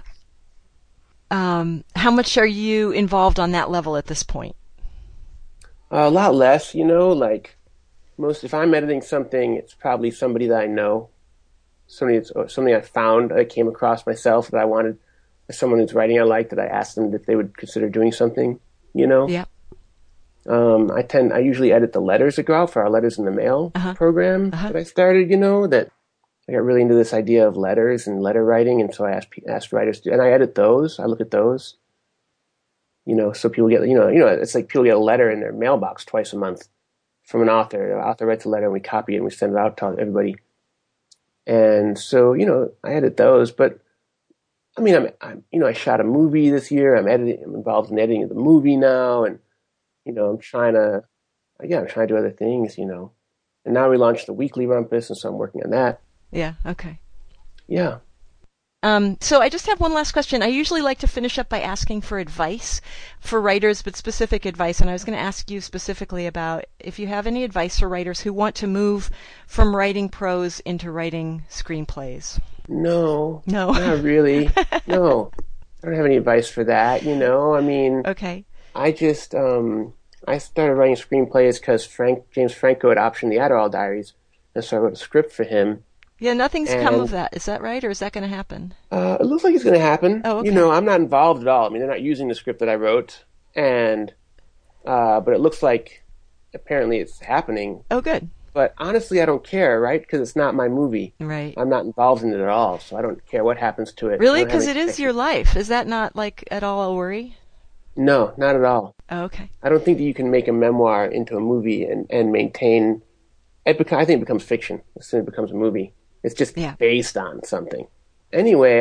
How much are you involved on that level at this point? A lot less, if I'm editing something, it's probably somebody that I know. something I found, I came across myself that I wanted, as someone who's writing I liked, that I asked them if they would consider doing something, you know? Yeah. I usually edit the letters that go out for our Letters in the Mail program that I started, you know, that I got really into this idea of letters and letter writing. And so I asked writers to, and I edit those. I look at those, you know, so people get, you know, it's like people get a letter in their mailbox twice a month from an author. The author writes a letter and we copy it and we send it out to everybody. And so, you know, I edit those, but I mean, I shot a movie this year. I'm involved in editing the movie now. And, you know, I'm trying to do other things, you know. And now we launched the Weekly Rumpus, and so I'm working on that. Yeah, okay. Yeah. So I just have one last question. I usually like to finish up by asking for advice for writers, but specific advice. And I was going to ask you specifically about if you have any advice for writers who want to move from writing prose into writing screenplays. No, not really. No, I don't have any advice for that, you know. I mean, okay. I just, I started writing screenplays because James Franco had optioned the Adderall Diaries, and so I wrote a script for him. Yeah, nothing's come of that. Is that right, or is that going to happen? It looks like it's going to happen. Oh, okay. You know, I'm not involved at all. I mean, they're not using the script that I wrote, and but it looks like apparently it's happening. Oh, good. But honestly, I don't care, right? Because it's not my movie. Right. I'm not involved in it at all, so I don't care what happens to it. Really? Because it is your life. Is that not, like, at all a worry? No, not at all. Oh, okay. I don't think that you can make a memoir into a movie and maintain... I think it becomes fiction as soon as it becomes a movie. It's just based on something. Anyway,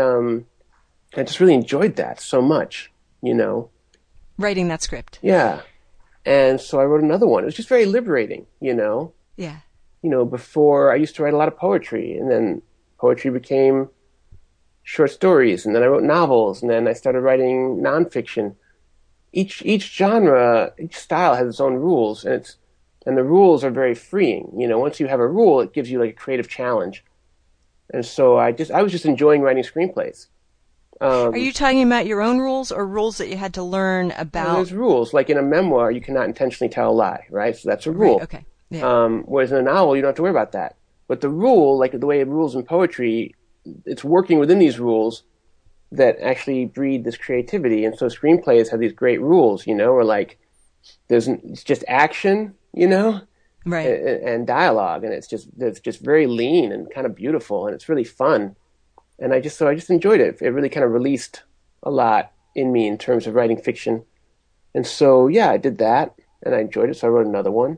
I just really enjoyed that so much, you know. Writing that script. Yeah. And so I wrote another one. It was just very liberating, you know. Yeah. You know, before I used to write a lot of poetry, and then poetry became short stories, and then I wrote novels, and then I started writing nonfiction. Each genre, each style has its own rules, and the rules are very freeing. You know, once you have a rule, it gives you like a creative challenge. And so I was just enjoying writing screenplays. Are you talking about your own rules or rules that you had to learn about? Well, there's rules. Like in a memoir, you cannot intentionally tell a lie, right? So that's a rule. Right, okay. Yeah. Whereas in a novel, you don't have to worry about that. But the rule, like the way it rules in poetry, it's working within these rules that actually breed this creativity. And so screenplays have these great rules, you know, where like it's just action, you know, right, and dialogue, and it's just very lean and kind of beautiful, and it's really fun. And I just enjoyed it. It really kind of released a lot in me in terms of writing fiction. And so, yeah, I did that, and I enjoyed it, so I wrote another one.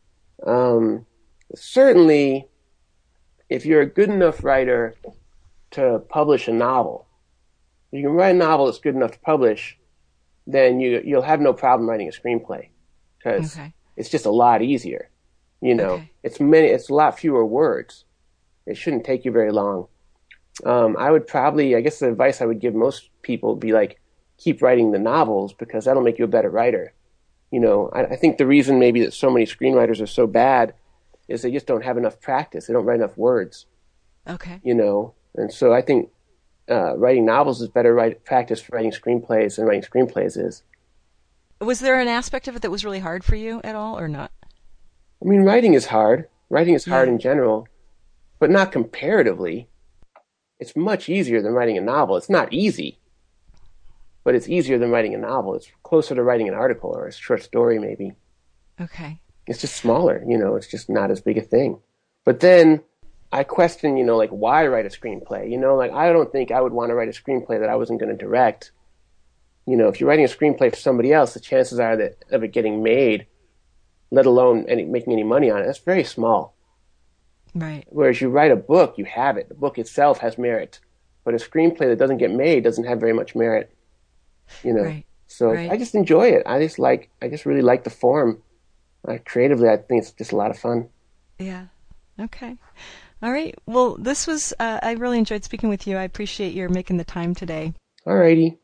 Certainly, if you're a good enough writer to publish a novel, if you can write a novel that's good enough to publish, then you'll have no problem writing a screenplay, because it's just a lot easier. You know, it's a lot fewer words. It shouldn't take you very long. I guess the advice I would give most people would be like, keep writing the novels, because that'll make you a better writer. You know, I think the reason maybe that so many screenwriters are so bad is they just don't have enough practice. They don't write enough words. Okay. You know, and so I think writing novels is better practice for writing screenplays than writing screenplays is. Was there an aspect of it that was really hard for you at all, or not? I mean, writing is hard. Writing is hard in general, but not comparatively. It's much easier than writing a novel. It's not easy, but it's easier than writing a novel. It's closer to writing an article or a short story, maybe. Okay. It's just smaller, you know, it's just not as big a thing. But then I question, you know, like, why write a screenplay? You know, like, I don't think I would want to write a screenplay that I wasn't going to direct. You know, if you're writing a screenplay for somebody else, the chances are that of it getting made, let alone making any money on it, that's very small. Right. Whereas you write a book, you have it. The book itself has merit. But a screenplay that doesn't get made doesn't have very much merit. You know. Right. So I just enjoy it. I just really like the form. Creatively, I think it's just a lot of fun. Yeah. Okay. All right. Well, this was, I really enjoyed speaking with you. I appreciate your making the time today. All righty.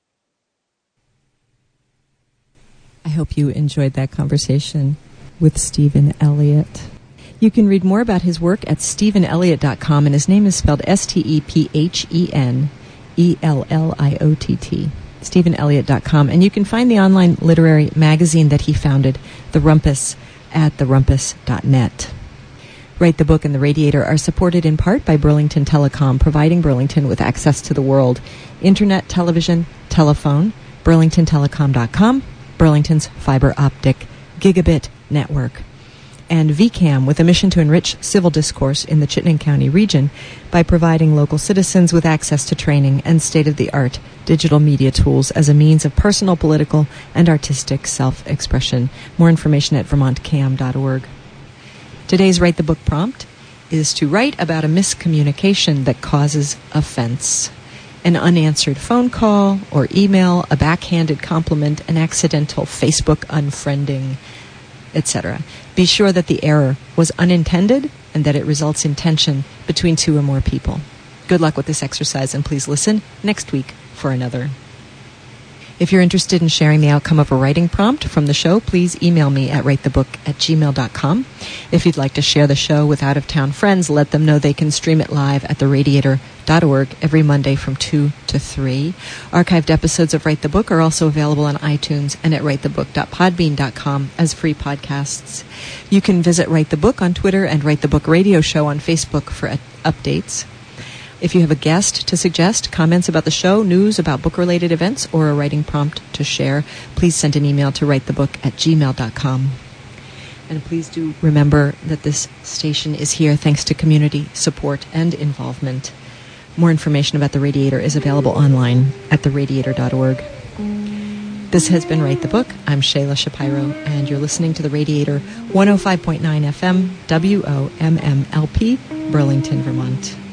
I hope you enjoyed that conversation with Stephen Elliott. You can read more about his work at stephenelliott.com, and his name is spelled StephenElliott, stephenelliott.com. And you can find the online literary magazine that he founded, The Rumpus, at therumpus.net. Write the Book and The Radiator are supported in part by Burlington Telecom, providing Burlington with access to the world. Internet, television, telephone, burlingtontelecom.com, Burlington's fiber optic gigabit network. And VCAM, with a mission to enrich civil discourse in the Chittenden County region by providing local citizens with access to training and state-of-the-art digital media tools as a means of personal, political, and artistic self-expression. More information at vermontcam.org. Today's Write the Book prompt is to write about a miscommunication that causes offense. An unanswered phone call or email, a backhanded compliment, an accidental Facebook unfriending, etc. Be sure that the error was unintended and that it results in tension between two or more people. Good luck with this exercise, and please listen next week for another. If you're interested in sharing the outcome of a writing prompt from the show, please email me at writethebook@gmail.com. If you'd like to share the show with out-of-town friends, let them know they can stream it live at theradiator.org every Monday from 2 to 3. Archived episodes of Write the Book are also available on iTunes and at writethebook.podbean.com as free podcasts. You can visit Write the Book on Twitter and Write the Book Radio Show on Facebook for updates. If you have a guest to suggest, comments about the show, news about book-related events, or a writing prompt to share, please send an email to writethebook@gmail.com. And please do remember that this station is here thanks to community support and involvement. More information about The Radiator is available online at theradiator.org. This has been Write the Book. I'm Shayla Shapiro, and you're listening to The Radiator, 105.9 FM, WOMMLP, Burlington, Vermont.